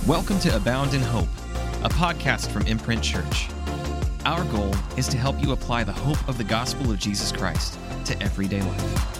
Welcome to Abound in Hope, a podcast from Imprint Church. Our goal is to help you apply the hope of the gospel of Jesus Christ to everyday life.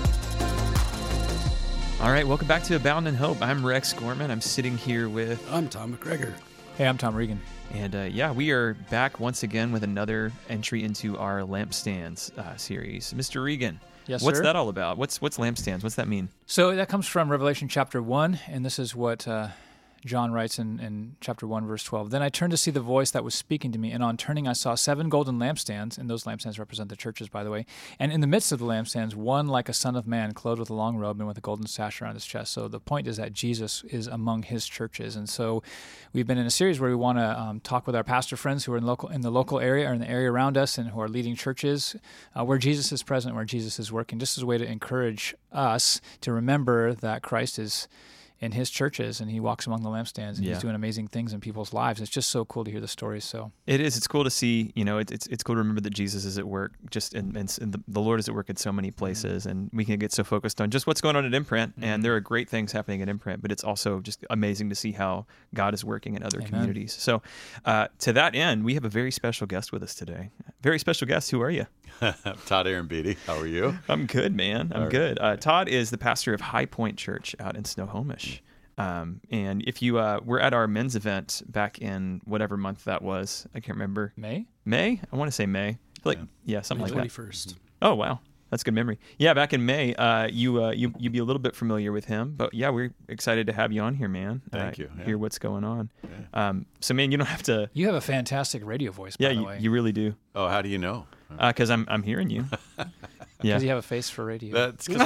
All right, welcome back to Abound in Hope. I'm Rex Gorman. I'm sitting here with... I'm Tom McGregor. Hey, I'm Tom Regan. And we are back once again with another entry into our Lampstands series. Mr. Regan, Yes, what's sir? that all about? What's lampstands? What's that mean? So that comes from Revelation chapter 1, and this is what John writes in chapter 1, verse 12. Then I turned to see the voice that was speaking to me, and on turning I saw 7 golden lampstands, and those lampstands represent the churches, by the way. And in the midst of the lampstands, one like a son of man, clothed with a long robe and with a golden sash around his chest. So the point is that Jesus is among his churches. And so we've been in a series where we want to talk with our pastor friends who are in the local area or in the area around us and who are leading churches where Jesus is present, where Jesus is working, just as a way to encourage us to remember that Christ is in his churches, and he walks among the lampstands, and he's doing amazing things in people's lives. It's just so cool to hear the stories. So it is. It's cool to see. It's cool to remember that Jesus is at work. And the Lord is at work in so many places, and we can get so focused on just what's going on at Imprint. And there are great things happening at Imprint, but it's also just amazing to see how God is working in other communities. So, to that end, we have a very special guest with us today. Very special guest. Who are you? Todd Aaron Beatty. How are you? I'm good, man. I'm good. Todd is the pastor of High Point Church out in Snohomish. And if you were at our men's event back in whatever month that was, I can't remember. May? I want to say May. Something May like that. 21st. Oh, wow. That's good memory. Yeah, back in May, you'd be a little bit familiar with him, but yeah, we're excited to have you on here, man. Thank you. Yeah. Hear what's going on. Yeah. So, man, you don't have to. You have a fantastic radio voice, by the way. You really do. Oh, how do you know? Because I'm hearing you. Yeah. Because you have a face for radio. That's because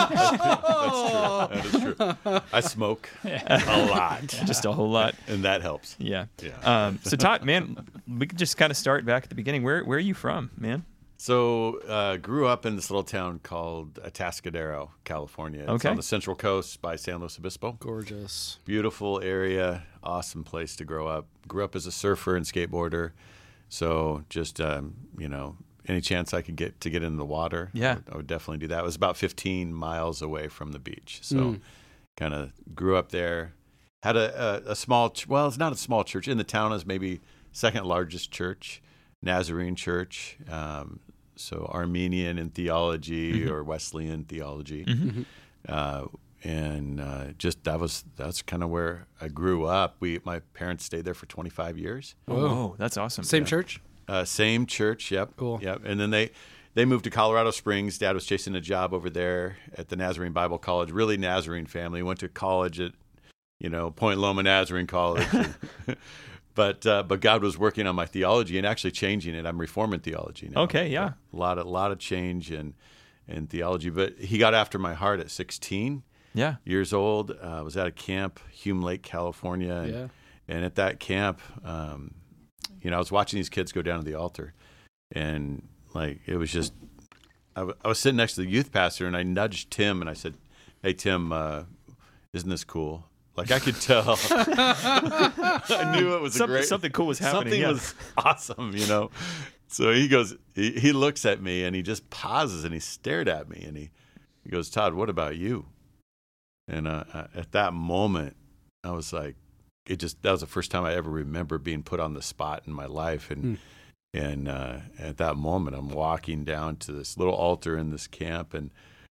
that's true. That is true. I smoke a lot. Just a whole lot. And that helps. Yeah. Yeah. So, Todd, man, we could just kind of start back at the beginning. Where are you from, man? So, grew up in this little town called Atascadero, California. It's on the Central Coast by San Luis Obispo. Gorgeous. Beautiful area. Awesome place to grow up. Grew up as a surfer and skateboarder. So, just, any chance I could get in the water, I would definitely do that. It was about 15 miles away from the beach. So, kind of grew up there. Had a small, well, it's not a small church. In the town is maybe second largest church, Nazarene church. So Armenian in theology or Wesleyan theology. And that's kind of where I grew up. My parents stayed there for 25 years. Oh, that's awesome. Same church? Same church, yep. Cool. Yep. And then they moved to Colorado Springs. Dad was chasing a job over there at the Nazarene Bible College, really Nazarene family. Went to college at, Point Loma Nazarene College. But God was working on my theology and actually changing it. I'm reforming theology now. Okay, yeah. A lot of change in theology. But he got after my heart at 16 years old. I was at a camp, Hume Lake, California. And at that camp, I was watching these kids go down to the altar. And, it was just, I was sitting next to the youth pastor, and I nudged Tim, and I said, "Hey, Tim, isn't this cool?" I could tell. I knew it was something cool was happening. Something was awesome, So he goes, he looks at me and he just pauses and he stared at me and he goes, "Todd, what about you?" And at that moment, I was like, that was the first time I ever remember being put on the spot in my life. And at that moment, I'm walking down to this little altar in this camp and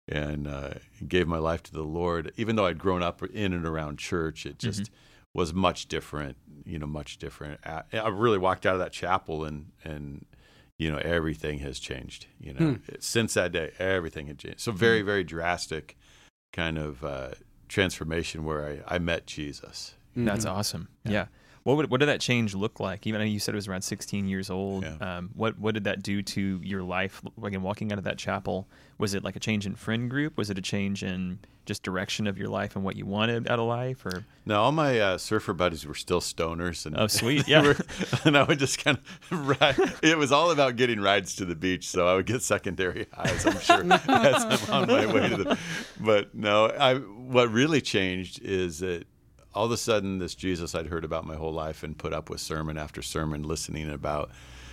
gave my life to the Lord. Even though I'd grown up in and around church, it just was much different, much different. I really walked out of that chapel and everything has changed. Since that day, everything had changed. So very, very drastic kind of transformation where I met Jesus. That's awesome. Yeah. What did that change look like? Even though you said it was around 16 years old. Yeah. What did that do to your life? Again, walking out of that chapel, was it like a change in friend group? Was it a change in just direction of your life and what you wanted out of life? Or no, all my surfer buddies were still stoners. And oh, sweet, yeah. And I would just kind of ride. It was all about getting rides to the beach, so I would get secondary highs, I'm sure, as I'm on my way to the. But no, what really changed is that all of a sudden, this Jesus I'd heard about my whole life and put up with sermon after sermon, listening about,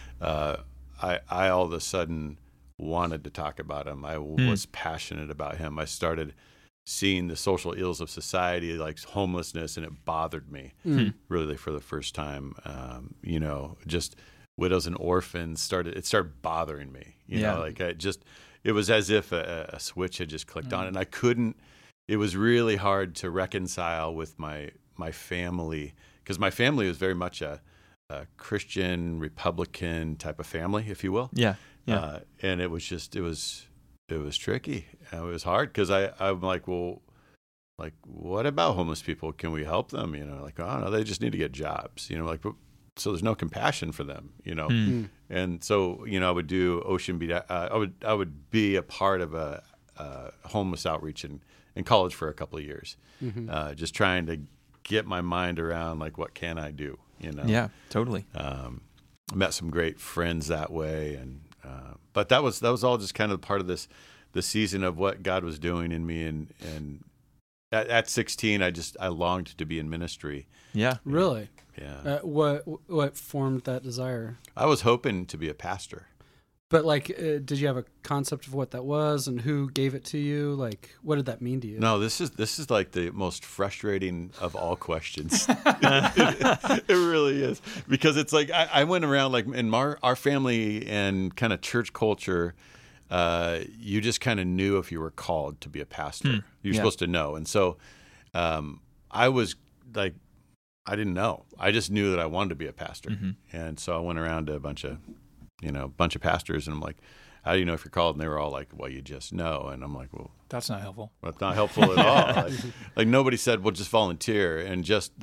I all of a sudden wanted to talk about him. I was passionate about him. I started seeing the social ills of society, like homelessness, and it bothered me really for the first time. Just widows and orphans started bothering me. You know, like it was as if a switch had just clicked on, and I couldn't. It was really hard to reconcile with my family, because my family was very much a Christian Republican type of family, if you will. And it was tricky. It was hard, because I'm like, well, like, what about homeless people? Can we help them? You know, like, oh no, they just need to get jobs. You know, like, so there's no compassion for them. You know, and so I would do Ocean Beat. I would be a part of a homeless outreach in college for a couple of years, just trying to get my mind around, like, what can I do? You know? Yeah, totally. Met some great friends that way, and but that was all just kind of part of the season of what God was doing in me, and at 16, I longed to be in ministry. Yeah, really. Yeah. What formed that desire? I was hoping to be a pastor. But, like, did you have a concept of what that was, and who gave it to you? Like, what did that mean to you? No, this is like the most frustrating of all questions. It really is, because it's like I went around, like, in our family and kind of church culture, you just kind of knew if you were called to be a pastor. You're supposed to know, and so I was like, I didn't know. I just knew that I wanted to be a pastor, and so I went around to a bunch of pastors, and I'm like, how do you know if you're called? And they were all like, well, you just know. And I'm like, well, That's not helpful. That's not helpful at all. Like nobody said, well, just volunteer and just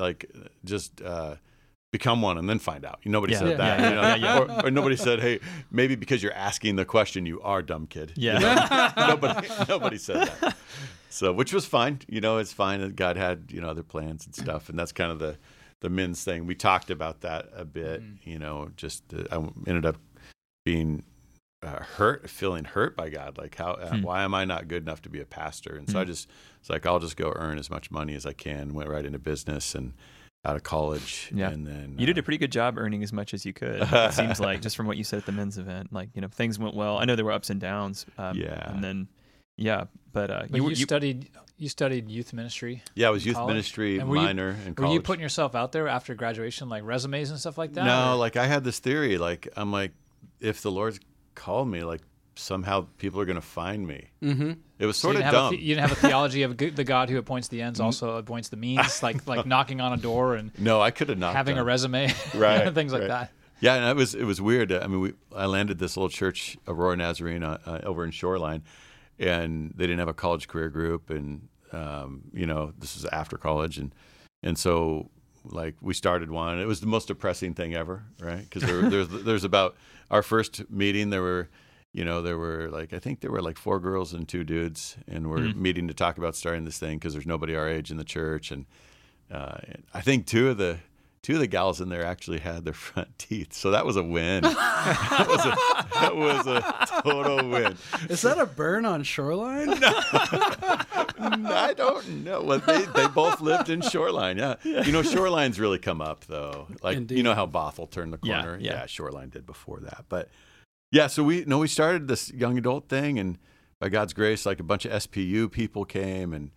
become one and then find out. Nobody said that. Or nobody said, hey, maybe because you're asking the question, you are dumb kid. Yeah. Nobody said that. So, which was fine. It's fine that God had, other plans and stuff. And that's kind of the men's thing. We talked about that a bit, I ended up being feeling hurt by God. Like, why am I not good enough to be a pastor? And so it's like, I'll just go earn as much money as I can. Went right into business and out of college. Yeah. And then you did a pretty good job earning as much as you could. It seems like, just from what you said at the men's event, like, things went well. I know there were ups and downs. And then, but you studied youth ministry. Yeah, I was youth college? ministry And minor in college. Were you putting yourself out there after graduation, like resumes and stuff like that? No, or? like, I had this theory. Like, I'm like, if the Lord's called me, like, somehow people are going to find me. Mm-hmm. It was sort of dumb. You didn't have a theology of the God who appoints the ends also appoints the means, like knocking on a door and no, I could have knocked having on. a resume, right? Things like that. Yeah, and it was weird. I mean, I landed this little church, Aurora Nazarene, over in Shoreline, and they didn't have a college career group, and this was after college, and so, like, we started one. It was the most depressing thing ever, right? Because there's about our first meeting, there were like, I think there were like 4 girls and 2 dudes, and we're meeting to talk about starting this thing because there's nobody our age in the church, and I think two of the gals in there actually had their front teeth, so that was a win. that was a total win. Is that a burn on Shoreline? No. I don't know. Well, they both lived in Shoreline. Yeah. Shoreline's really come up though. Like, Indeed. You know how Bothell turned the corner. Yeah. Shoreline did before that. But yeah, so we started this young adult thing, and by God's grace, like, a bunch of SPU people came, and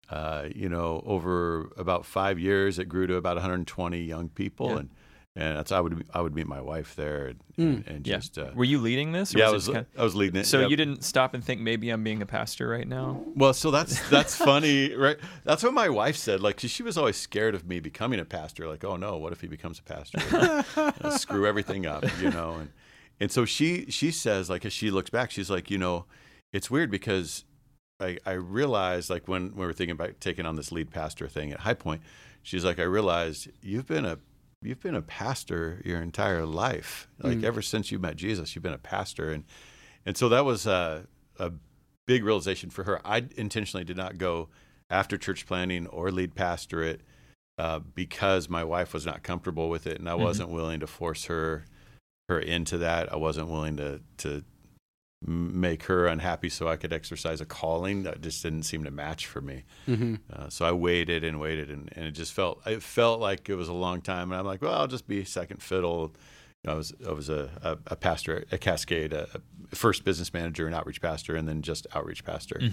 over about 5 years, it grew to about 120 young people, and that's I would meet my wife there, and just. Were you leading this? Or Yeah, I was leading it. So yep. you didn't stop and think, maybe I'm being a pastor right now? Well, so that's funny, right? That's what my wife said. Like, she was always scared of me becoming a pastor. Like, oh no, what if he becomes a pastor? Screw everything up, And so she says, like, as she looks back, she's like, it's weird because I realized, like, when we were thinking about taking on this lead pastor thing at High Point, she's like, I realized you've been a pastor your entire life. Like, ever since you met Jesus, you've been a pastor. And so that was a big realization for her. I intentionally did not go after church planting or lead pastorate because my wife was not comfortable with it, and I wasn't willing to force her into that. I wasn't willing to make her unhappy so I could exercise a calling that just didn't seem to match for me. So I waited, and it just felt like it was a long time. And I'm like, well, I'll just be second fiddle. I was a pastor at Cascade, a first business manager and outreach pastor, and then just outreach pastor.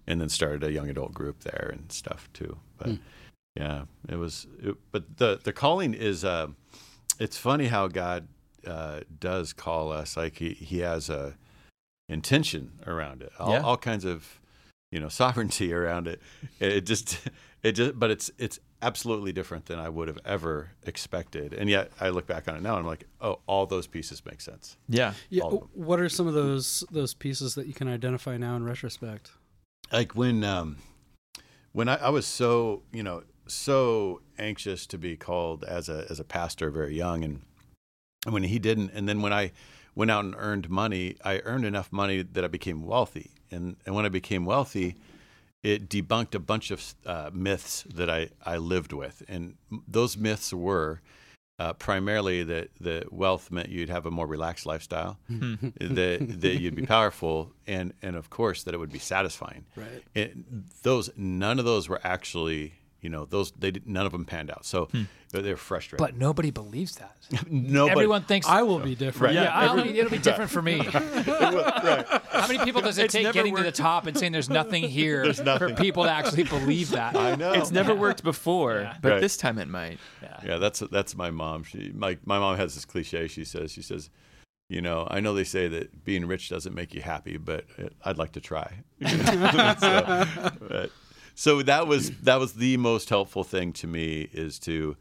and then started a young adult group there and stuff too. But yeah, but the calling is, it's funny how God does call us. Like he has a intention around it, all kinds of, sovereignty around it. But it's absolutely different than I would have ever expected. And yet I look back on it now and I'm like, oh, all those pieces make sense. Yeah. What are some of those pieces that you can identify now in retrospect? Like when I was so anxious to be called as a pastor very young, and when he didn't, and then when I went out and earned money, I earned enough money that I became wealthy. And when I became wealthy, it debunked a bunch of myths that I lived with. And those myths were primarily that wealth meant you'd have a more relaxed lifestyle, that you'd be powerful, and of course that it would be satisfying. Right. None of those were actually, none of them panned out. So they're frustrating. But nobody believes that. Nobody. Everyone thinks I will be different. Yeah, it'll be different for me. Right. How many people does it take getting to the top and saying there's nothing here for people to actually believe that? I know. It's never worked before, but this time it might. Yeah, that's my mom. My mom has this cliche. She says, I know they say that being rich doesn't make you happy, but I'd like to try. So that was the most helpful thing to me, is to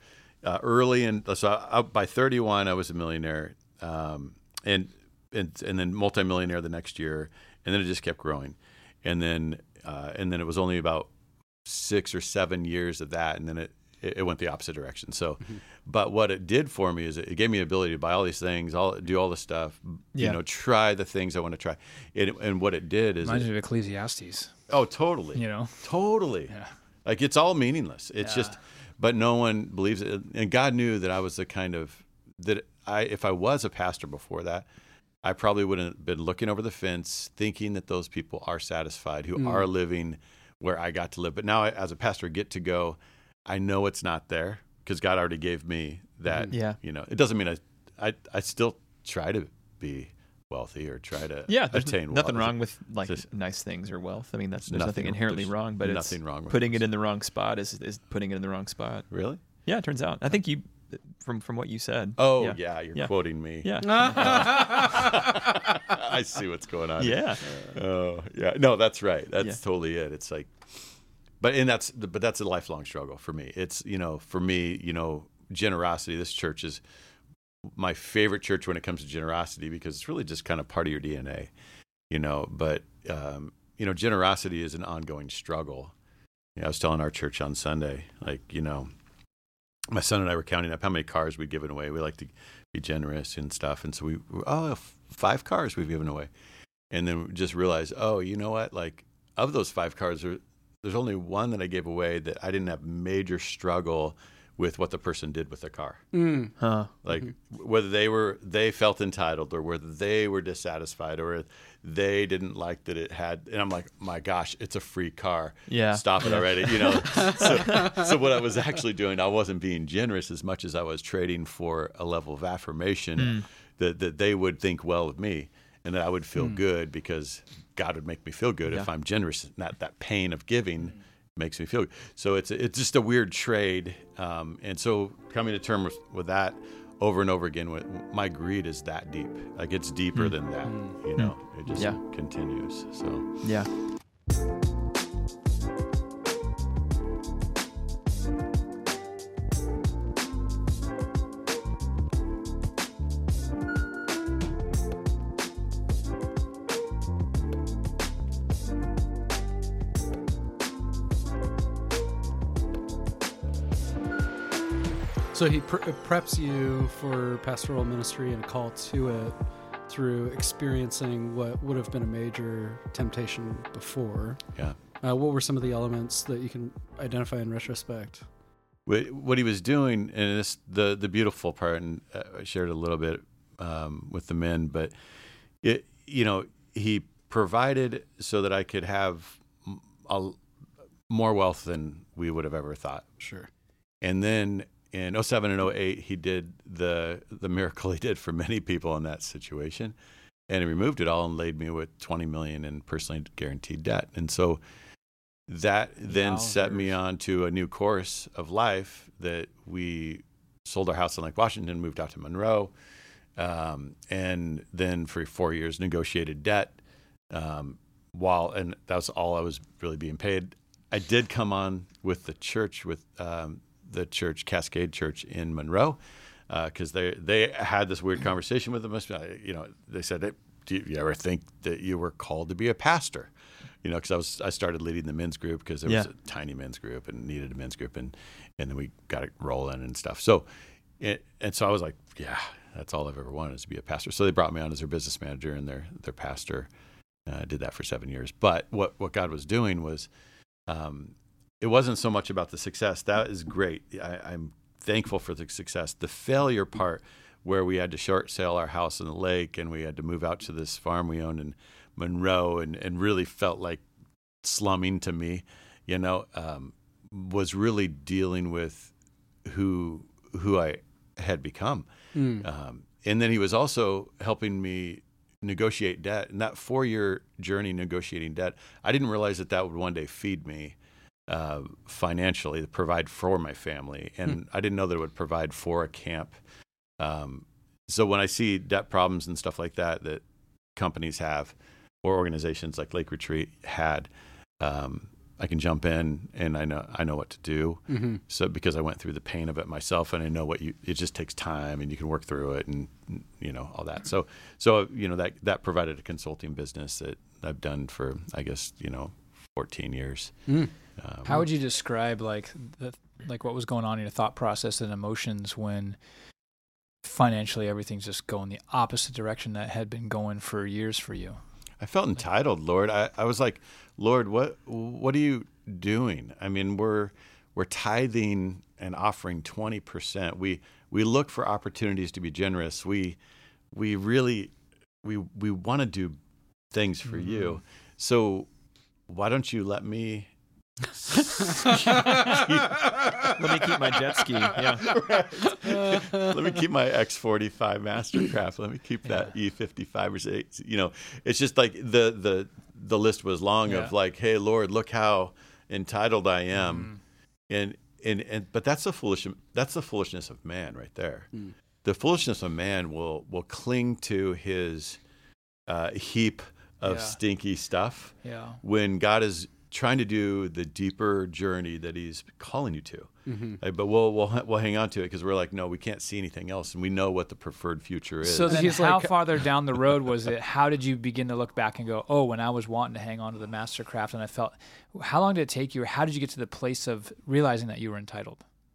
by 31 I was a millionaire, and then multimillionaire the next year, and then it just kept growing, and then it was only about 6 or 7 years of that, and then it went the opposite direction. So, but what it did for me is it gave me the ability to buy all these things, do all the stuff, try the things I want to try. And what it did is reminds me of Ecclesiastes. Oh, totally. Totally. Yeah. Like it's all meaningless. It's just, but no one believes it. And God knew that I was the kind of, if I was a pastor before that, I probably wouldn't have been looking over the fence thinking that those people are satisfied, who are living where I got to live. But now as a pastor, I get to go, I know it's not there because God already gave me that. It doesn't mean I still try to be wealthy or try to attain wealth. Nothing wrong with nice things or wealth. I mean, there's nothing inherently wrong, but nothing wrong with putting it in the wrong spot is putting it in the wrong spot. Really? Yeah, it turns out. I think you, from what you said. Oh you're quoting me. Yeah. I see what's going on. Yeah. Oh yeah. No, that's right. That's totally it. It's like, but that's a lifelong struggle for me. It's for me, generosity. This church is my favorite church when it comes to generosity because it's really just kind of part of your DNA, but generosity is an ongoing struggle. I was telling our church on Sunday, my son and I were counting up how many cars we'd given away. We like to be generous and stuff. And so 5 cars we've given away. And then we just realized, you know what? Like of those 5 cars, there's only one that I gave away that I didn't have major struggle with what the person did with the car. Whether they felt entitled or whether they were dissatisfied or they didn't like that it had, and I'm like, my gosh, it's a free car. Yeah. Stop it already. So what I was actually doing, I wasn't being generous as much as I was trading for a level of affirmation that they would think well of me and that I would feel good because God would make me feel good if I'm generous. Not that pain of giving makes me feel good. So it's just a weird trade. And so coming to terms with that over and over again, my greed is that deep. Like it's deeper than that, it just continues. So yeah. So he preps you for pastoral ministry and a call to it through experiencing what would have been a major temptation before. Yeah. What were some of the elements that you can identify in retrospect? What he was doing, and this the beautiful part, and I shared a little bit with the men, but he provided so that I could have more wealth than we would have ever thought. Sure. And then in 2007 and 2008, he did the miracle he did for many people in that situation, and he removed it all and laid me with $20 million in personally guaranteed debt. And so that then Wow, set me there's- on to a new course of life that we sold our house in Lake Washington, moved out to Monroe, and then for 4 years negotiated debt. And that was all I was really being paid. I did come on with the church, with the church, Cascade Church in Monroe, because they had this weird conversation with them. They said, hey, do you ever think that you were called to be a pastor? Because I started leading the men's group because there was a tiny men's group and needed a men's group, and then we got it rolling and stuff. So I was like, yeah, that's all I've ever wanted is to be a pastor. So they brought me on as their business manager and their pastor. I did that for 7 years. But what God was doing was, it wasn't so much about the success. That is great. I'm thankful for the success. The failure part, where we had to short sale our house in the lake and we had to move out to this farm we owned in Monroe and really felt like slumming to me, was really dealing with who I had become. And then he was also helping me negotiate debt. And that 4-year journey negotiating debt, I didn't realize that would one day feed me financially, to provide for my family. And I didn't know that it would provide for a camp. So when I see debt problems and stuff like that companies have, or organizations like Lake Retreat had, I can jump in and I know what to do. Mm-hmm. So because I went through the pain of it myself, and I know it just takes time, and you can work through it, and all that. So that provided a consulting business that I've done for, I guess, 14 years. How would you describe like what was going on in your thought process and emotions when financially everything's just going the opposite direction that had been going for years for you? I felt entitled, Lord. I was like, Lord, what are you doing? I mean, we're tithing and offering 20%. We look for opportunities to be generous. We really want to do things for you. So why don't you let me Let me keep my jet ski. Yeah. Right. Let me keep my X45 Mastercraft. Let me keep that E55 or say, it's just like the list was long of like, hey, Lord, look how entitled I am. But that's the foolishness of man right there. The foolishness of man will cling to his heap of stinky stuff when God is trying to do the deeper journey that he's calling you to. But we'll hang on to it because we're like, no, we can't see anything else, and we know what the preferred future is. So then how farther down the road was it? How did you begin to look back and go, oh, when I was wanting to hang on to the Mastercraft and I felt, how long did it take you, or how did you get to the place of realizing that you were entitled?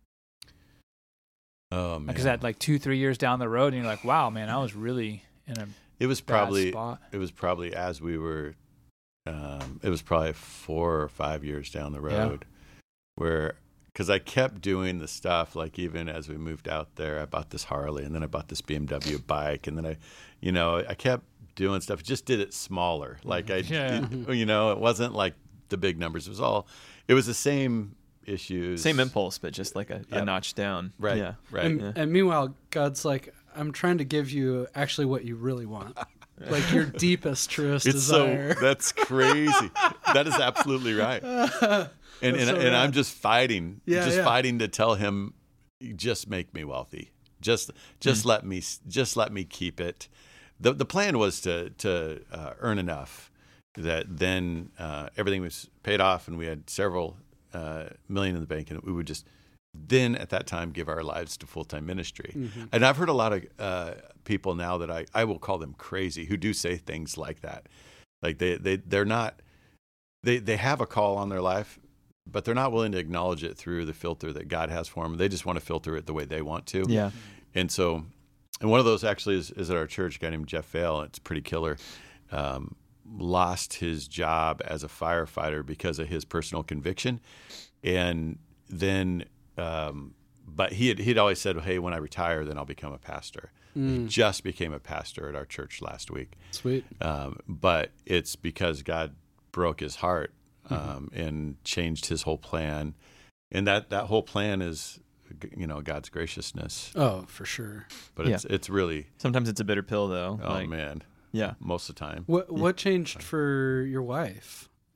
Oh, man. Because that like 2-3 years down the road and you're like, wow, man, I was really in a bad spot. It was probably as we were it was probably 4 or 5 years down the road where, because I kept doing the stuff, like even as we moved out there, I bought this Harley and then I bought this BMW bike, and then I kept doing stuff, just did it smaller. Like it wasn't like the big numbers. It was the same issues. Same impulse, but just like a notch down. Right. Yeah. Right. And meanwhile, God's like, I'm trying to give you actually what you really want. Like your deepest, truest desire. That's crazy. That is absolutely right. And I'm just fighting, fighting to tell him, just make me wealthy. Just let me keep it. The plan was to earn enough that then everything was paid off and we had several million in the bank, and we would just then at that time give our lives to full-time ministry. And I've heard a lot of people now that I will call them crazy, who do say things like that. Like they're not, they have a call on their life, but they're not willing to acknowledge it through the filter that God has for them. They just want to filter it the way they want to. Yeah. And so, and one of those actually is at our church, a guy named Jeff Vail. It's pretty killer. Lost his job as a firefighter because of his personal conviction. And then, but he'd always said, hey, when I retire, then I'll become a pastor. He just became a pastor at our church last week. Sweet. But it's because God broke his heart and changed his whole plan. And that whole plan is, God's graciousness. Oh, for sure. But it's really... Sometimes it's a bitter pill, though. Oh, man. Yeah. Most of the time. What changed for your wife?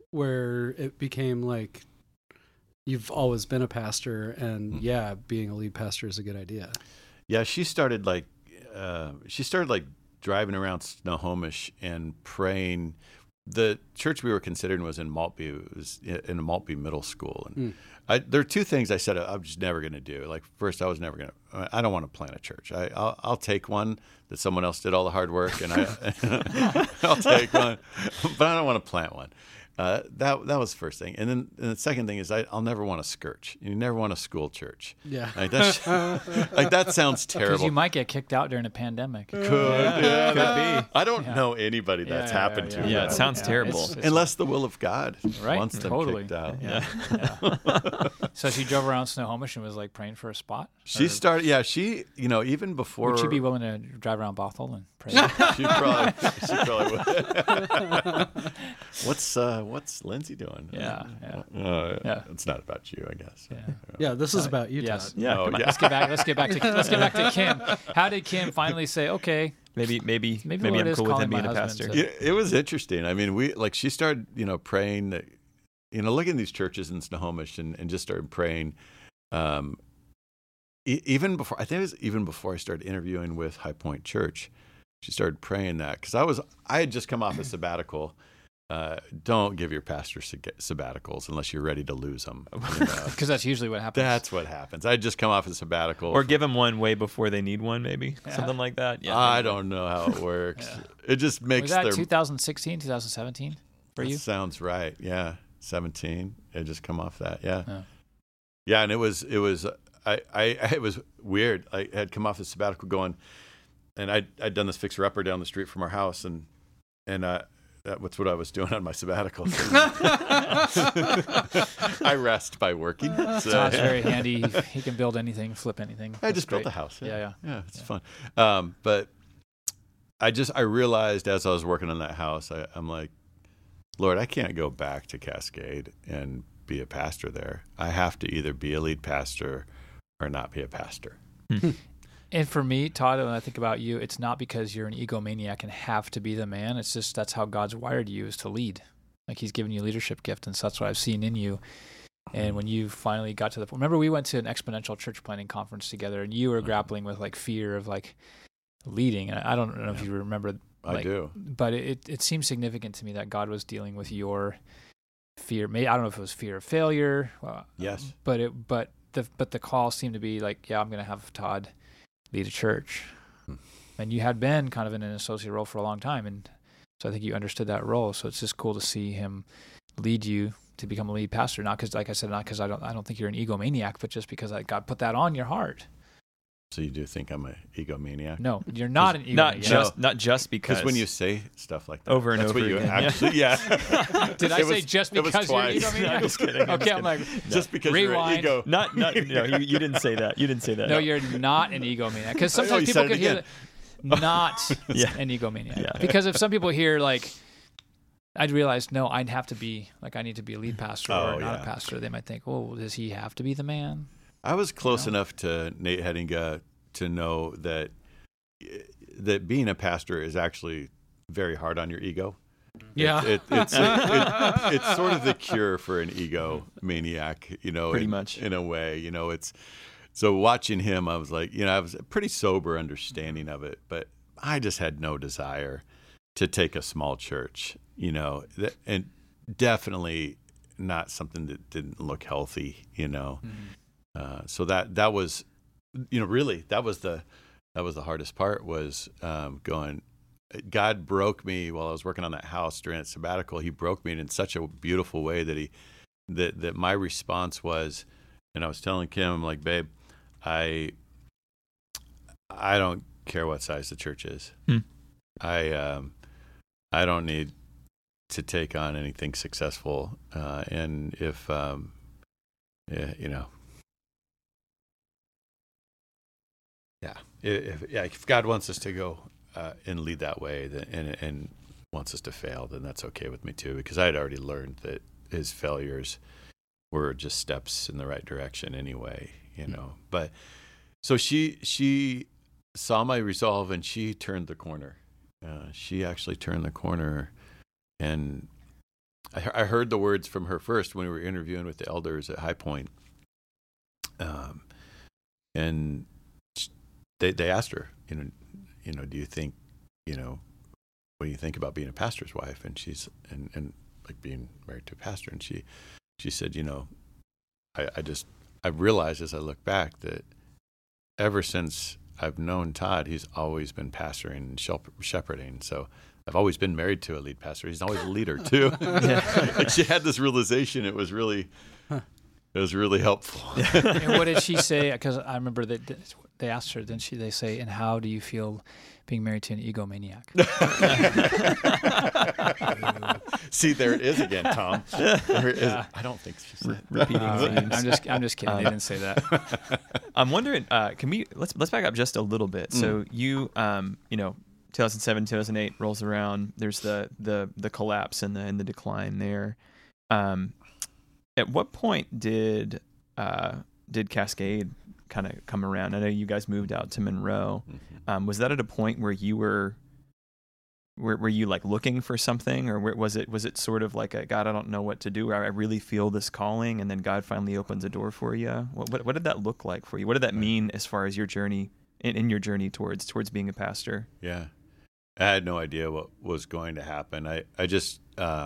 where it became like you've always been a pastor, and being a lead pastor is a good idea? Yeah, she started like driving around Snohomish and praying. The church we were considering was in Maltby. It was in a Maltby middle school, and there are two things I said I'm just never going to do. Like, first, I don't want to plant a church. I'll take one that someone else did all the hard work, and I'll take one, but I don't want to plant one. That was the first thing, and then the second thing is I'll never want a church. You never want a school church. Yeah, like that sounds terrible. Because you might get kicked out during a pandemic. Could be. I don't know anybody that's happened to. Yeah, it sounds terrible. It's unless the will of God right? wants them Totally. kicked out. Yeah. So she drove around Snohomish and was like praying for a spot. She started. Yeah, she. Even before. Would she be willing to drive around Bothell and pray? She probably would. What's Lindsay doing? Yeah. It's not about you, I guess. Yeah. This is about you, Yes. Todd. Yeah, Oh, come on. yeah. Let's get back to Kim. How did Kim finally say, okay, Maybe Lord I'm is cool with calling him being my a husband pastor. to- It was interesting. I mean, she started, praying, looking at these churches in Snohomish and just started praying. Even before, I think it was even before I started interviewing with High Point Church, she started praying that, because I had just come off a sabbatical. Don't give your pastor sabbaticals unless you're ready to lose them. because that's usually what happens. That's what happens. I had just come off a sabbatical. Or give them one way before they need one, maybe something like that. Yeah, I don't know how it works. It just makes Was that their 2016, 2017 for you? That sounds right. Yeah, 17. It just come off that. Yeah, Yeah. yeah. And it was it was weird. I had come off the sabbatical going, and I'd done this fixer upper down the street from our house, and that's what I was doing on my sabbatical. I rest by working. So, Todd's very handy. He can build anything, flip anything. I just built great. a house. Yeah. It's fun. But I realized as I was working on that house, I'm like, Lord, I can't go back to Cascade and be a pastor there. I have to either be a lead pastor or not be a pastor. And for me, Todd, when I think about you, it's not because you're an egomaniac and have to be the man. It's just that's how God's wired you, is to lead. Like, He's given you a leadership gift, and so that's what I've seen in you. And when you finally got to the point, remember we went to an exponential church planting conference together, and you were grappling with like fear of like leading. And I don't know if you remember. I do. But it seems significant to me that God was dealing with your fear. Maybe, I don't know if it was fear of failure. Yes. But the call seemed to be like, I'm going to have Todd lead a church. And you had been kind of in an associate role for a long time, and so I think you understood that role. So it's just cool to see him lead you to become a lead pastor. Not because, like I said, not because I don't think you're an egomaniac, but just because God put that on your heart. So you do think I'm an egomaniac? No, you're not an egomaniac. Not just because. Because when you say stuff like that, Over and that's over what you again, actually, yeah. Did I It say was- just it was because you're an twice. egomaniac? I'm just kidding. Okay, I'm like, Just because Rewind. you're an ego. Not no, you didn't say that. You didn't say that. no, you're not an egomaniac. Because I know, sometimes you people said it could hear again. that, not Yeah. an egomaniac. Yeah. Because if some people hear like, I'd realize, no, I'd have to be, like, I need to be a lead pastor or Oh, not yeah. a pastor. They might think, oh, does he have to be the man? I was close enough to Nate Headinga to know that being a pastor is actually very hard on your ego. Yeah. It's sort of the cure for an egomaniac, Pretty much. in a way. It's so watching him, I was like, I was a pretty sober understanding of it, but I just had no desire to take a small church, and definitely not something that didn't look healthy, So that was, really that was the hardest part, was going. God broke me while I was working on that house during that sabbatical. He broke me in such a beautiful way that my response was, and I was telling Kim, I'm like, babe, I don't care what size the church is. I don't need to take on anything successful. And if if God wants us to go and lead that way, and wants us to fail, then that's okay with me too, because I had already learned that his failures were just steps in the right direction anyway, But so she saw my resolve, and she turned the corner. She actually turned the corner, and I heard the words from her first when we were interviewing with the elders at High Point. And they asked her, do you think, what do you think about being a pastor's wife? And she's, and like being married to a pastor. And she said, I realized as I look back that ever since I've known Todd, he's always been pastoring and shepherding. So I've always been married to a lead pastor. He's always a leader too. Like she had this realization. It was really helpful. And what did she say? Because I remember that they asked her, didn't she? They say, and how do you feel being married to an egomaniac? See, there it is again, Tom. There it is. I don't think she said repeating themes. I'm just kidding. They didn't say that. I'm wondering, let's back up just a little bit. So you 2007, 2008 rolls around. There's the collapse and the decline there. At what point did Cascade kind of come around? I know you guys moved out to Monroe. Was that at a point where you were you like looking for something, or was it sort of like a God, I don't know what to do, or I really feel this calling, and then God finally opens a door for you? What did that look like for you? What did that mean as far as your journey in your journey towards being a pastor? Yeah, I had no idea what was going to happen. I just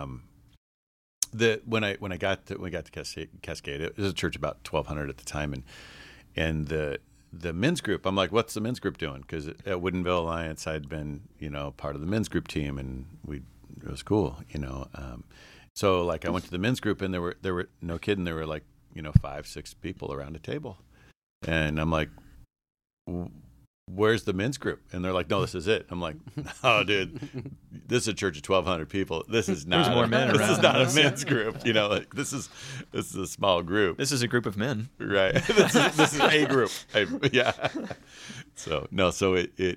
when I got to Cascade, it was a church about 1,200 at the time, and the men's group, I'm like, what's the men's group doing? Because at Woodinville Alliance, I'd been, part of the men's group team, and it was cool, So like I went to the men's group, and there were no kidding, there were like, 5-6 people around a table, and I'm like, where's the men's group? And they're like, no, this is it. I'm like, oh, dude, this is a church of 1,200 people. This is not. There's more men around. This is not a men's group. Like this is a small group. This is a group of men, right? This is a group. Yeah. So no. So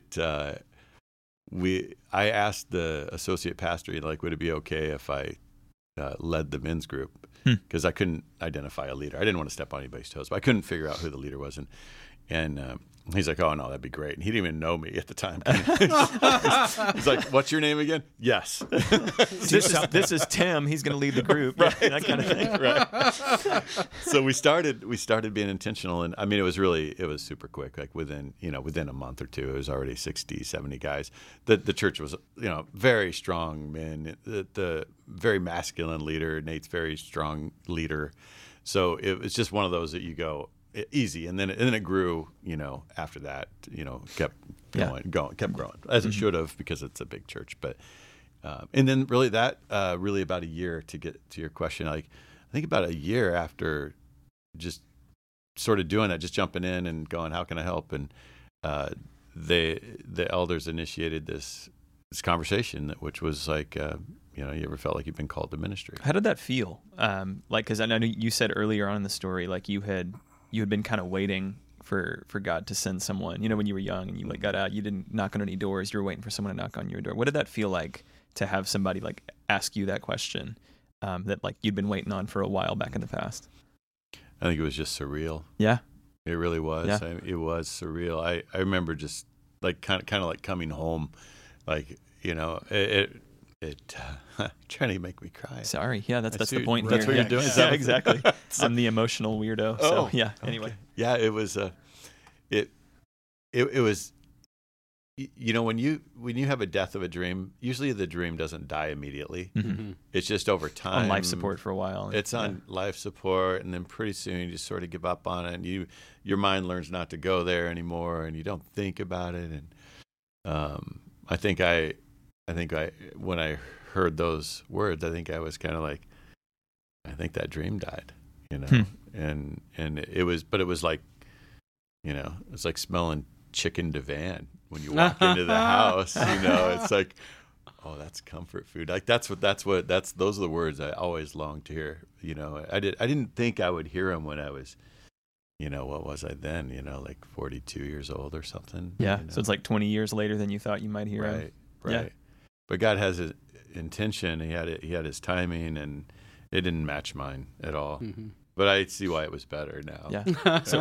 I asked the associate pastor, would it be okay if I led the men's group? Because I couldn't identify a leader. I didn't want to step on anybody's toes, but I couldn't figure out who the leader was, and he's like, oh, no, that'd be great. And he didn't even know me at the time. He's like, what's your name again? Yes. This is Tim. He's going to lead the group. Right. That kind of thing. Right. So we started being intentional. And I mean, it was super quick. Like within a month or two, it was already 60, 70 guys. The church was, very strong men, the very masculine leader. Nate's very strong leader. So it was just one of those that you go, easy, and then it grew. After that, kept growing as it should have, because it's a big church. But and then really about a year, to get to your question. Like I think about a year after just sort of doing that, just jumping in and going, how can I help? And the elders initiated this conversation, which was like, you ever felt like you've been called to ministry? How did that feel? Because I know you said earlier on in the story, like you had been kind of waiting for God to send someone. When you were young and you got out, you didn't knock on any doors. You were waiting for someone to knock on your door. What did that feel like to have somebody ask you that question that you'd been waiting on for a while back in the past? I think it was just surreal. Yeah, it really was. Yeah. It was surreal. I remember just kind of like coming home, trying to make me cry. Sorry. Yeah, that's the point that's here. What you're doing. Yeah, exactly. I'm the emotional weirdo. So yeah. Anyway. Okay. Yeah, it was. It was. When you have a death of a dream, usually the dream doesn't die immediately. Mm-hmm. It's just over time. On life support for a while. It's on life support, and then pretty soon you just sort of give up on it, and your mind learns not to go there anymore, and you don't think about it. And I think when I heard those words, I think I was kind of like, I think that dream died, and it was like, it's like smelling chicken divan when you walk into the house. It's like, oh, that's comfort food. Like those are the words I always longed to hear. I didn't think I would hear them when I was, what was I then? Like 42 years old or something. Yeah. So it's like 20 years later than you thought you might hear him. Right. Yeah. But God has his intention. He had his timing, and it didn't match mine at all. Mm-hmm. But I see why it was better now. Yeah. So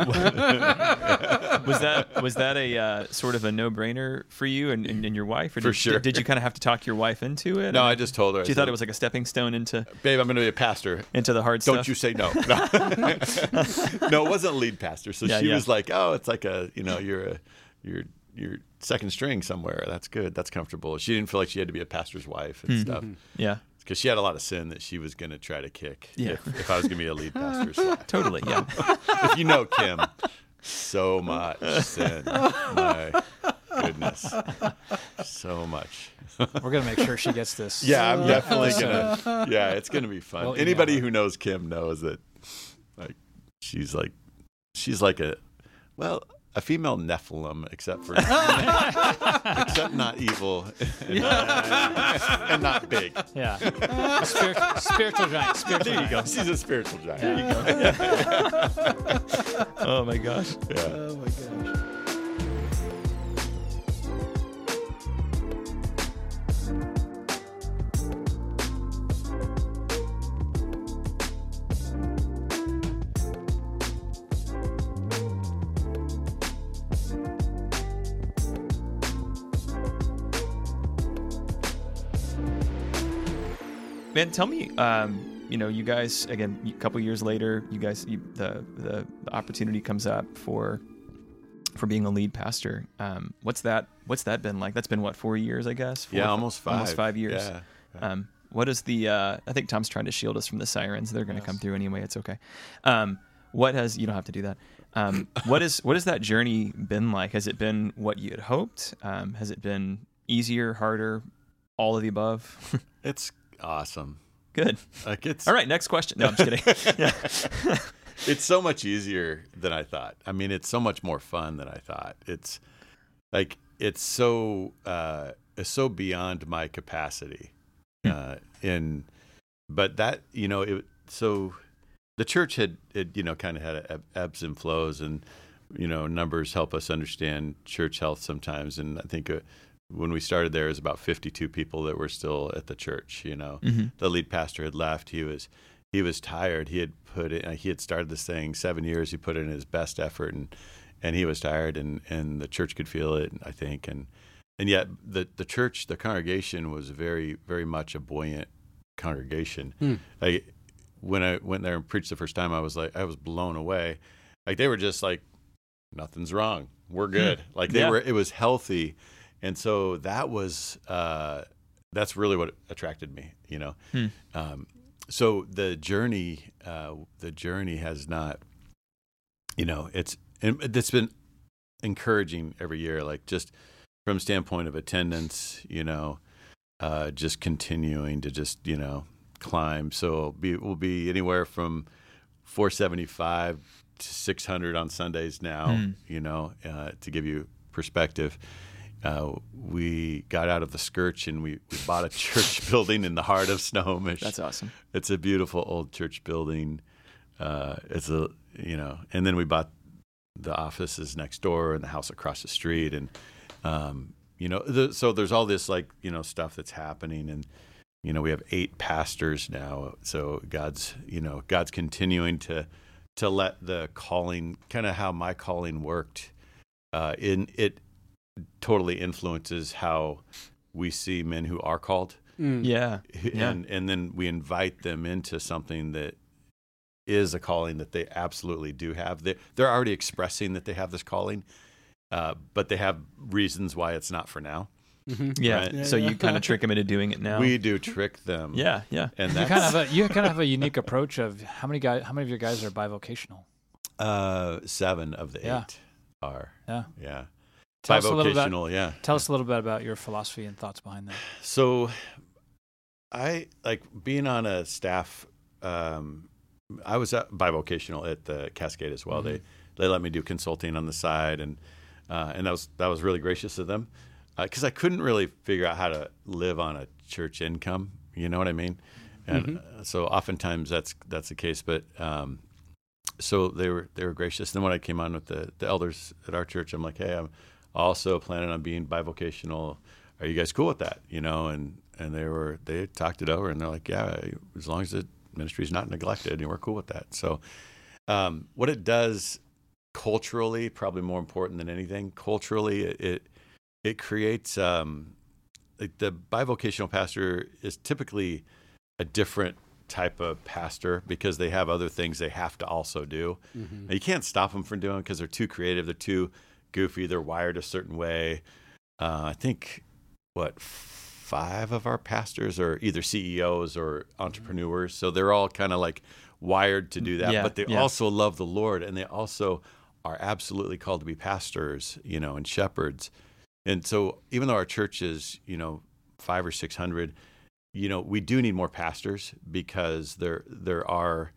was that a sort of a no-brainer for you and your wife? Or For sure. Did you kind of have to talk your wife into it? No, I just told her. She thought it was like a stepping stone into babe, I'm going to be a pastor. the hard stuff. Don't you say no. No, it wasn't lead pastor. So she was like, oh, it's like you're second string somewhere. That's good. That's comfortable. She didn't feel like she had to be a pastor's wife and stuff. Yeah. Because she had a lot of sin that she was going to try to kick Yeah. if I was going to be a lead pastor's wife. Totally, yeah. If you know Kim, so much sin. My goodness. So much. We're going to make sure she gets this. Yeah, I'm definitely going to. Yeah, it's going to be fun. Well, Anybody who knows Kim knows that she's like a female Nephilim, except not evil and not big. Yeah. Spiritual giant. There you go. She's a spiritual giant. Yeah. There you go. Oh my gosh. Yeah. Oh my gosh. Man, tell me, you guys, again, a couple years later, the opportunity comes up for being a lead pastor. What's that been like? That's been what, 4 years, I guess? Almost 5. Almost 5 years. Yeah. What is the, I think Tom's trying to shield us from the sirens. They're going to come through anyway. It's okay. You don't have to do that. What has that journey been like? Has it been what you had hoped? Has it been easier, harder, all of the above? It's awesome. Good. It's all right. Next question. No, I'm just kidding. Yeah. It's so much easier than I thought. I mean, it's so much more fun than I thought. It's so beyond my capacity. But that, so the church had kind of had ebbs and flows, and numbers help us understand church health sometimes. And I think when we started there, it was about 52 people that were still at the church. The lead pastor had left. He was tired. He had started this thing 7 years. He put in his best effort, and he was tired, and the church could feel it, I think. And yet the church, the congregation was very, very much a buoyant congregation. When I went there and preached the first time, I was blown away. Like, they were just like, nothing's wrong. We're good. Like, it was healthy. And so that was, that's really what attracted me, So the journey has not, it's been encouraging every year, like just from standpoint of attendance, just continuing to just, climb. So we'll be anywhere from 475 to 600 on Sundays now, to give you perspective. We got out of the Skirch and we bought a church building in the heart of Snohomish. That's awesome. It's a beautiful old church building. And then we bought the offices next door and the house across the street. And, so there's all this stuff that's happening, and, we have 8 pastors now. So God's continuing to let the calling, kind of how my calling worked, it totally influences how we see men who are called. Yeah. And then we invite them into something that is a calling that they absolutely do have. They're already expressing that they have this calling, but they have reasons why it's not for now. Mm-hmm. Yeah. Right? So you kind of trick them into doing it now. We do trick them. Yeah. And you kind of have a unique approach of how many of your guys are bivocational? 7 of the 8 are. Yeah. Bivocational, yeah. Tell us a little bit about your philosophy and thoughts behind that. So I like being on a staff. I was bivocational at the Cascade as well. Mm-hmm. They let me do consulting on the side, and that was really gracious of them, because I couldn't really figure out how to live on a church income. You know what I mean? And so oftentimes that's the case. But so they were gracious. Then when I came on with the elders at our church, I'm like, hey, I'm also planning on being bivocational. Are you guys cool with that? And they talked it over, and they're like, yeah, as long as it ministry is not neglected, and we're cool with that. So what it does culturally, probably more important than anything, culturally, it creates like the bivocational pastor is typically a different type of pastor because they have other things they have to also do. Now, you can't stop them from doing because they're too creative, they're too goofy, they're wired a certain way. I think 5 of our pastors are either CEOs or entrepreneurs, so they're all kind of like wired to do that. Yeah, but they yeah. also love the Lord, and they also are absolutely called to be pastors, and shepherds. And so, even though our church is 500 or 600, we do need more pastors because there are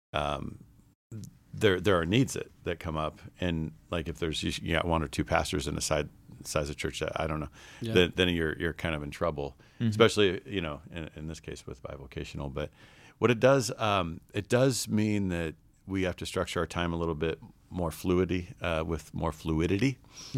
needs that come up, and like if there's 1 or 2 pastors in a size of church, I don't know, then you're kind of in trouble, especially in this case with bivocational. But what it does mean that we have to structure our time a little bit more with more fluidity.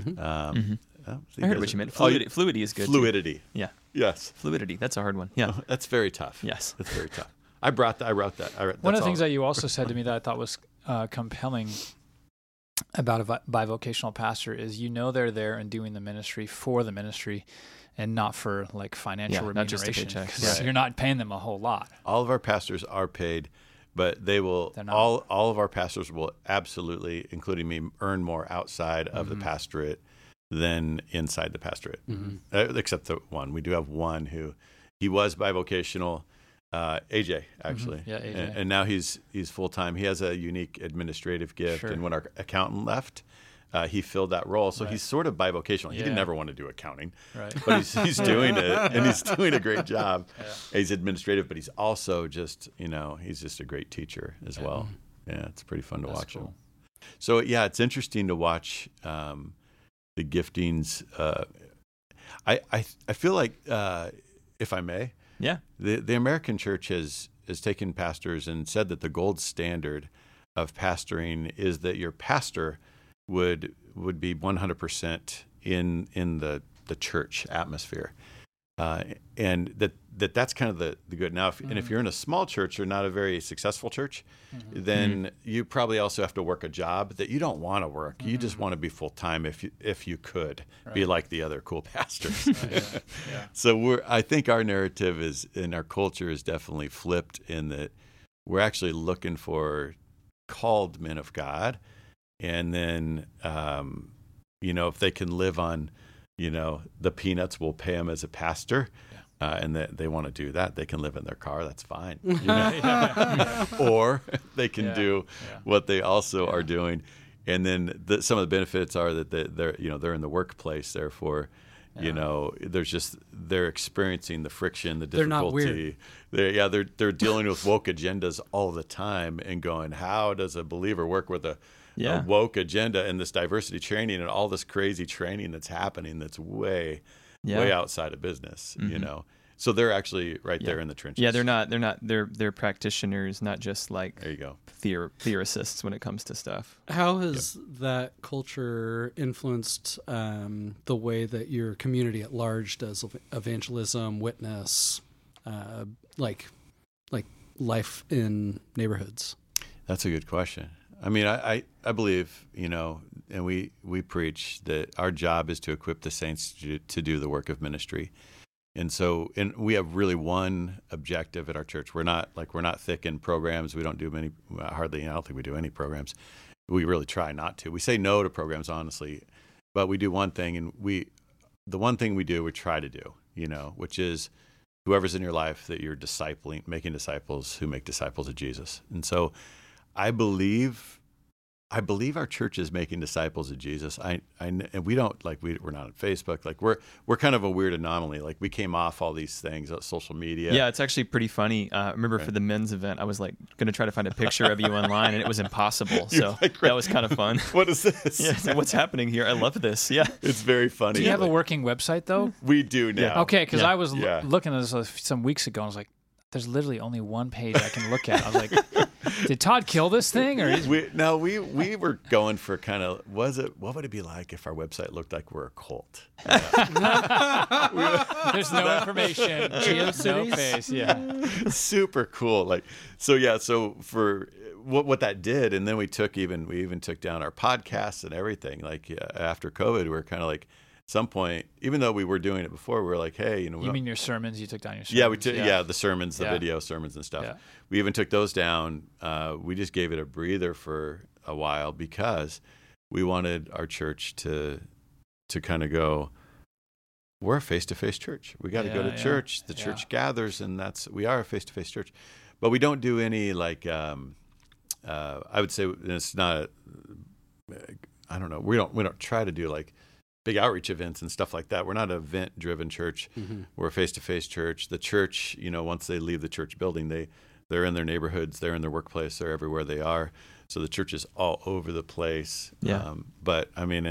I heard what you meant. Fluidity is good. Fluidity. Too. Yeah. Yes. Fluidity. That's a hard one. Yeah. That's very tough. Yes. That's very tough. I wrote that. One of the things that you also said to me that I thought was compelling about a bivocational pastor is they're there and doing the ministry for the ministry and not for like financial remuneration. Not just a paycheck. Because you're not paying them a whole lot. All of our pastors are paid, but they will all of our pastors will absolutely, including me, earn more outside of the pastorate than inside the pastorate. Except the one. We do have one who he was bivocational, AJ actually. Yeah, AJ. And now he's full time. He has a unique administrative gift, and when our accountant left, he filled that role. So he's sort of bivocational. He didn't ever want to do accounting, but he's doing it, and he's doing a great job. He's administrative, but he's also just he's just a great teacher as well. Yeah, it's pretty fun to watch him. So it's interesting to watch the giftings. I feel like, if I may, the American church has taken pastors and said that the gold standard of pastoring is that your pastor would be 100% in the church atmosphere, and that's kind of the good. Now, if you're in a small church or not a very successful church, then you probably also have to work a job that you don't want to work. You just want to be full time if you could be like the other cool pastors. So I think our narrative is, and our culture is definitely flipped in that we're actually looking for called men of God, and then if they can live on the peanuts, we'll pay them as a pastor. And they want to do that, they can live in their car. That's fine. Or they can do what they also are doing. And then some of the benefits are that they're in the workplace. Therefore, they're experiencing the friction, the difficulty. They're not weird. They're dealing with woke agendas all the time and going, how does a believer work with a woke agenda and this diversity training and all this crazy training that's happening that's way outside of business, So they're actually there in the trenches. Yeah, they're practitioners, not just like there you go. Theorists when it comes to stuff. How has that culture influenced the way that your community at large does evangelism, witness, like life in neighborhoods? That's a good question. I mean, I believe, and we preach that our job is to equip the saints to do the work of ministry. And so, we have really one objective at our church. We're not thick in programs. We don't do many, I don't think we do any programs. We really try not to. We say no to programs, honestly, but we do one thing, and the one thing we try to do, which is whoever's in your life that you're discipling, making disciples who make disciples of Jesus. And so I believe our church is making disciples of Jesus. And we don't we're not on Facebook. Like we're kind of a weird anomaly. Like we came off all these things on social media. Yeah, it's actually pretty funny. I remember for the men's event, I was going to try to find a picture of you online, and it was impossible. So that was kind of fun. What is this? Yeah, so what's happening here? I love this. Yeah, it's very funny. Do you have a working website though? We do now. Yeah. Okay, because I was looking at this some weeks ago, and I was like, there's literally only one page I can look at. I was like, Did Todd kill this thing, or we were going for kind of what would it be like if our website looked like we're a cult? there's no information, no face, super cool. Like so for what that did, and then we even took down our podcasts and everything. Like after COVID, we were kind of like. At some point, even though we were doing it before, we were like, hey, you mean your sermons? You took down your sermons? Yeah, we took the sermons, the video sermons and stuff. Yeah. We even took those down. We just gave it a breather for a while because we wanted our church to kind of go, we're a face-to-face church. We got to go to church. The church gathers, and we are a face-to-face church. But we don't do any like I would say it's not. I don't know. We don't try to do like big outreach events and stuff like that. We're not an event-driven church. Mm-hmm. We're a face-to-face church. The church, once they leave the church building, they're in their neighborhoods, they're in their workplace, they're everywhere they are. So the church is all over the place. Yeah. But I mean,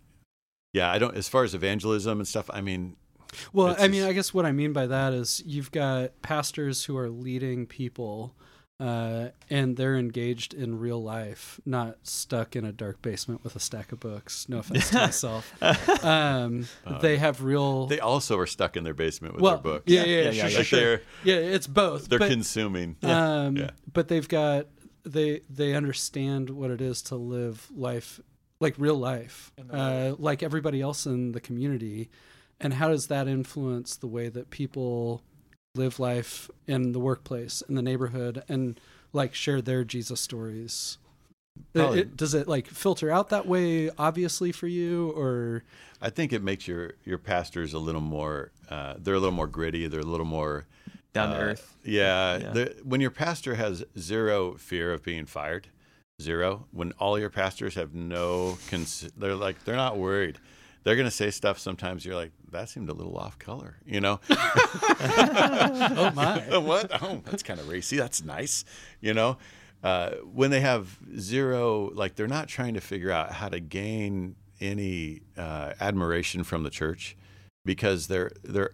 I don't. As far as evangelism and stuff, I mean. Well, I guess what I mean by that is you've got pastors who are leading people. And they're engaged in real life, not stuck in a dark basement with a stack of books. No offense to myself. They have real. They also are stuck in their basement with their books. Sure. Yeah, it's both. They're consuming. But they've got they understand what it is to live life like real life, like everybody else in the community, and how does that influence the way that people live life in the workplace, in the neighborhood, and like share their Jesus stories? Does it like filter out that way obviously for you, or? I think it makes your pastors a little more, they're a little more gritty. They're a little more down to earth. Yeah. When your pastor has zero fear of being fired, when all your pastors have they're not worried. They're going to say stuff sometimes you're like, that seemed a little off color, Oh, my. What? Oh, that's kind of racy. That's nice. When they have zero, like they're not trying to figure out how to gain any admiration from the church because they're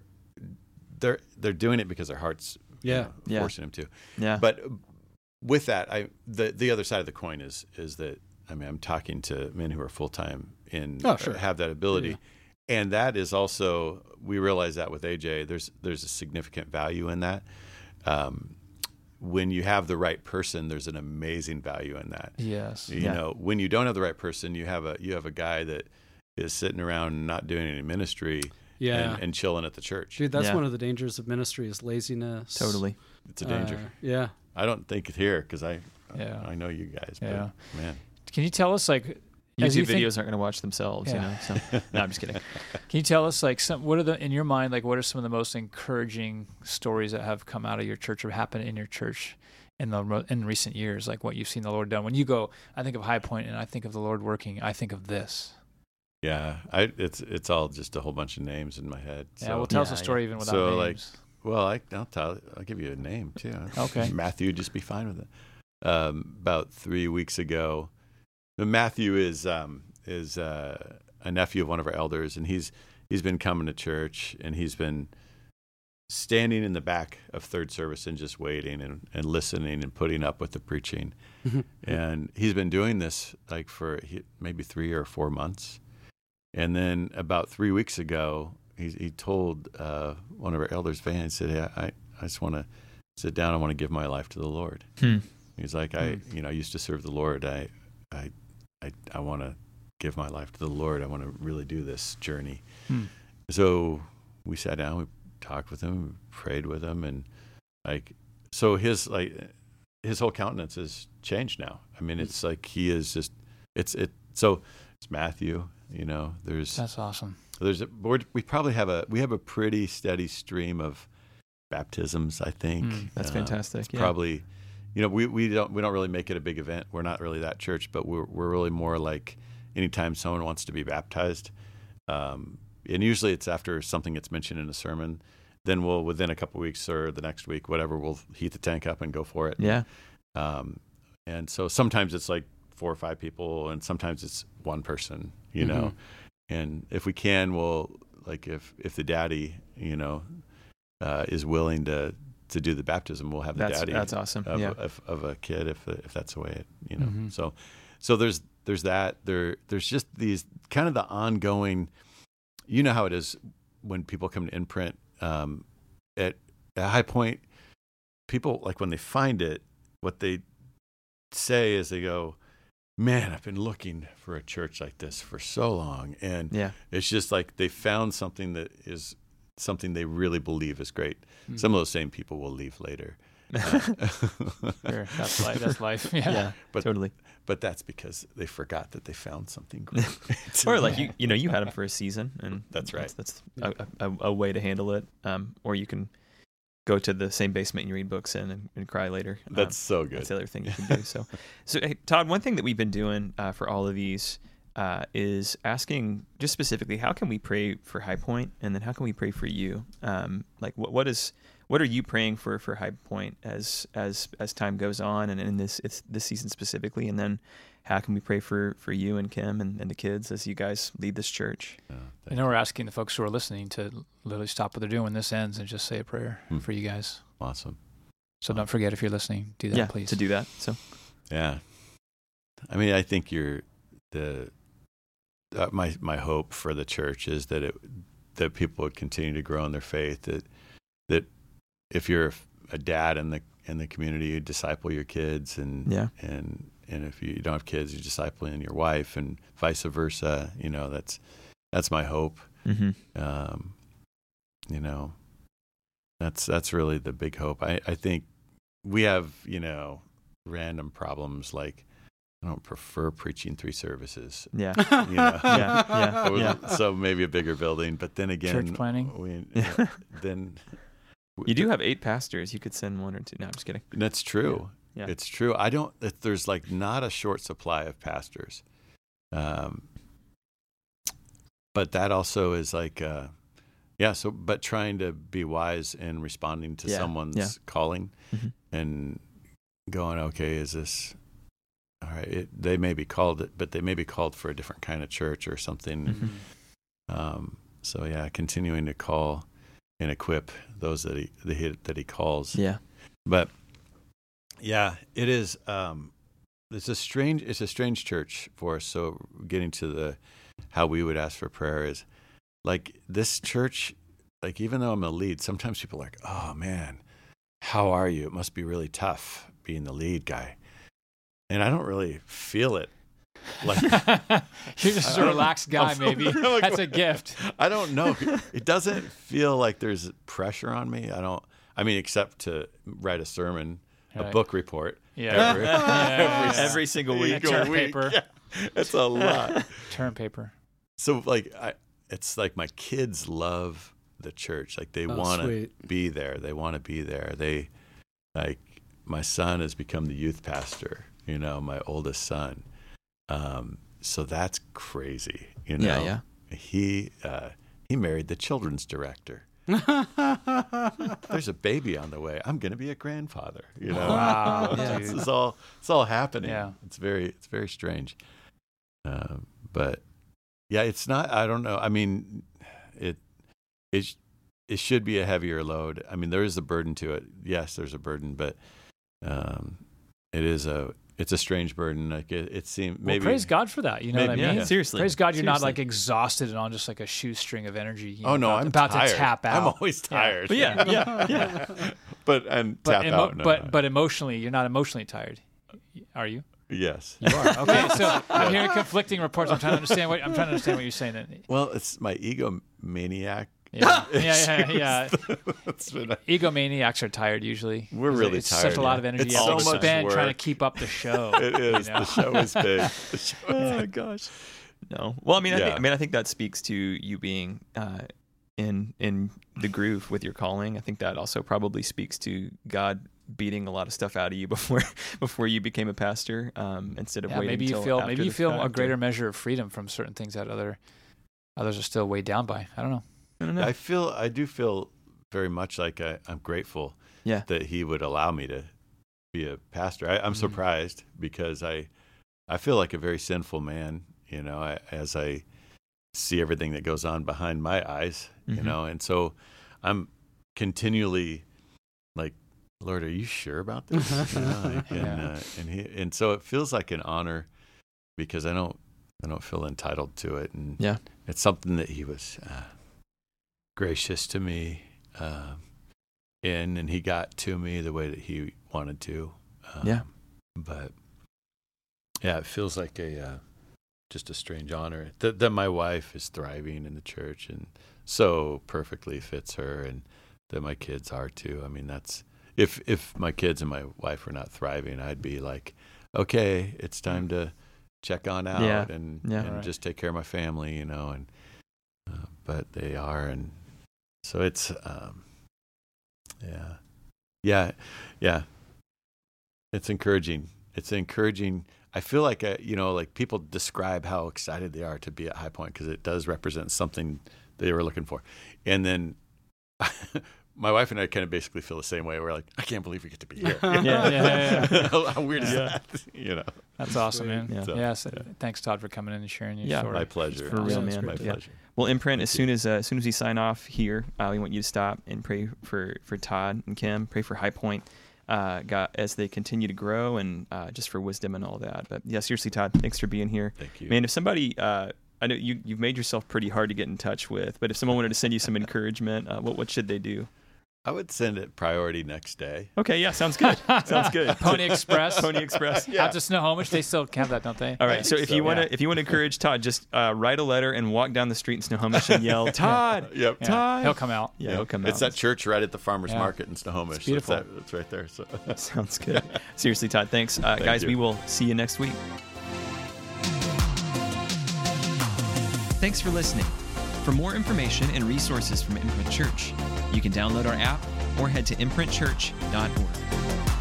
doing it because their heart's forcing them to. Yeah. But with that, the other side of the coin is that, I'm talking to men who are full-time have that ability. Yeah. And that is also, we realize that with AJ, there's a significant value in that. When you have the right person, there's an amazing value in that. Yes. When you don't have the right person, you have a guy that is sitting around not doing any ministry and chilling at the church. Dude, that's one of the dangers of ministry is laziness. Totally. It's a danger. I don't think it's here because I know you guys, but man. Can you tell us, like, YouTube videos aren't going to watch themselves, So, no, I'm just kidding. Can you tell us, like, in your mind, like, what are some of the most encouraging stories that have come out of your church or happened in your church in recent years? Like, what you've seen the Lord done. When you go, I think of High Point and I think of the Lord working, I think of this. Yeah, it's all just a whole bunch of names in my head. So. Yeah, well, tell us a story even without names. I'll give you a name too. Okay. Matthew, just be fine with it. About 3 weeks ago. Matthew is a nephew of one of our elders, and he's been coming to church, and he's been standing in the back of third service and just waiting and listening and putting up with the preaching. And he's been doing this like for maybe 3 or 4 months. And then about 3 weeks ago, he told one of our elders, Van, he said, "Hey, I just want to sit down. I want to give my life to the Lord." He's like, I used to serve the Lord. I want to give my life to the Lord. I want to really do this journey. So we sat down, we talked with him, we prayed with him, and so his whole countenance has changed now. It's like he is just so it's Matthew. That's awesome. We probably have a pretty steady stream of baptisms. I think that's fantastic. It's probably. We don't really make it a big event. We're not really that church, but we're really more like anytime someone wants to be baptized, and usually it's after something gets mentioned in a sermon. Then we'll within a couple of weeks or the next week, whatever, we'll heat the tank up and go for it. Yeah. And so sometimes it's like 4 or 5 people, and sometimes it's one person. And if we can, we'll if the daddy is willing to to do the baptism, we'll have the daddy. That's awesome. Of a kid, if that's the way it, So there's that. There's just these kind of the ongoing. You know how it is when people come to Imprint at High Point. People, like, when they find it, what they say is they go, "Man, I've been looking for a church like this for so long," and it's just like they found something that is something they really believe is great. Mm-hmm. Some of those same people will leave later. Sure, that's life. That's life. Yeah, but, totally. But that's because they forgot that they found something great. Or like you had them for a season, and that's right. That's a way to handle it. Or you can go to the same basement and you read books in and cry later. That's so good. That's the other thing you can do. So hey, Todd, one thing that we've been doing for all of these is asking just specifically, how can we pray for High Point, and then how can we pray for you? Like what are you praying for High Point as time goes on, and in this season specifically, and then how can we pray for you and Kim and the kids as you guys lead this church? We're asking the folks who are listening to literally stop what they're doing when this ends and just say a prayer for you guys. Awesome. So don't forget, if you're listening, do that, please. To do that. So I mean, I think my hope for the church is that people would continue to grow in their faith, that if you're a dad in the community, you disciple your kids, and if you don't have kids, you disciple in your wife, and vice versa. That's my hope. Mm-hmm. That's really the big hope. I think we have random problems like, I don't prefer preaching 3 services. Yeah. So maybe a bigger building, but then again, church planning. Then you do have 8 pastors. You could send 1 or 2. No, I'm just kidding. That's true. Yeah. It's true. There's like not a short supply of pastors. But that also is like, but trying to be wise and responding to someone's calling, and going, okay, is this, all right, they may be called, but they may be called for a different kind of church or something. Continuing to call and equip those that he calls. Yeah. But it is. It's a strange church for us. So getting to how we would ask for prayer is like this church. Like, even though I'm a lead, sometimes people are like, "Oh man, how are you? It must be really tough being the lead guy." And I don't really feel it. Like, you're just a relaxed guy, maybe. That's a gift. I don't know. It doesn't feel like there's pressure on me. Except to write a sermon, a book report. Every single week. Term paper. Yeah, it's a lot. Term paper. So it's like my kids love the church. Like, they want to be there. They want to be there. They, like, my son has become the youth pastor. My oldest son. So that's crazy. Yeah. He married the children's director. There's a baby on the way. I'm going to be a grandfather. Wow. It's all happening. Yeah. It's very strange. But yeah, it's not. I don't know. I mean, it should be a heavier load. I mean, there is a burden to it. Yes, there's a burden, but it's a strange burden. Like, it seemed maybe. Well, praise God for that. You know what I mean? Yeah. Seriously. Praise God, you're not like exhausted and on just like a shoestring of energy. I'm about tired. to tap out. I'm always tired. Yeah. But tap out. But emotionally, you're not emotionally tired, are you? Yes. You are. Okay. So I'm hearing conflicting reports. I'm trying to understand what you're saying. Well, it's my egomaniac. Yeah. Egomaniacs are tired usually. We're really it's tired. Such a lot of energy all to spend work. trying to keep up the show. It is. The show is big. Oh gosh. No. Well, I think that speaks to you being in the groove with your calling. I think that also probably speaks to God beating a lot of stuff out of you before you became a pastor, instead of waiting. Maybe you feel a greater measure of freedom from certain things that others are still weighed down by. I don't know. I do feel very much like I'm grateful that he would allow me to be a pastor. I'm surprised because I feel like a very sinful man, as I see everything that goes on behind my eyes, and so I'm continually like, Lord, are you sure about this? You know, and so it feels like an honor because I don't feel entitled to it, and it's something that he was gracious to me and he got to me the way that he wanted to. But it feels like just a strange honor that my wife is thriving in the church and so perfectly fits her, and that my kids are too. I mean, that's if my kids and my wife were not thriving, I'd be like, okay, it's time to check on out and just take care of my family, you know. And but they are, and so it's it's encouraging. It's encouraging. I feel like like people describe how excited they are to be at High Point because it does represent something they were looking for, and then. My wife and I kind of basically feel the same way. We're like, I can't believe we get to be here. How weird is that? You know, that's awesome, man. So, thanks, Todd, for coming in and sharing your story. My pleasure. For real, man. My pleasure. Well, Imprint, as soon as we sign off here, we want you to stop and pray for Todd and Kim. Pray for High Point, God, as they continue to grow, and just for wisdom and all that. But yeah, seriously, Todd, thanks for being here. Thank you, man. If somebody I know you've made yourself pretty hard to get in touch with, but if someone wanted to send you some encouragement, what should they do? I would send it priority next day. Okay, yeah, sounds good. Sounds good. Pony Express. Pony Express. Out to Snohomish, they still have that, don't they? All right. So if you want to encourage Todd, just write a letter and walk down the street in Snohomish and yell, Todd. Yep. Todd. He'll come out. Yeah, he'll come out. It's that church right at the farmers market in Snohomish. It's beautiful. It's right there. So sounds good. Seriously, Todd. Thanks, guys. We will see you next week. Thanks for listening. For more information and resources from Imprint Church, you can download our app or head to imprintchurch.org.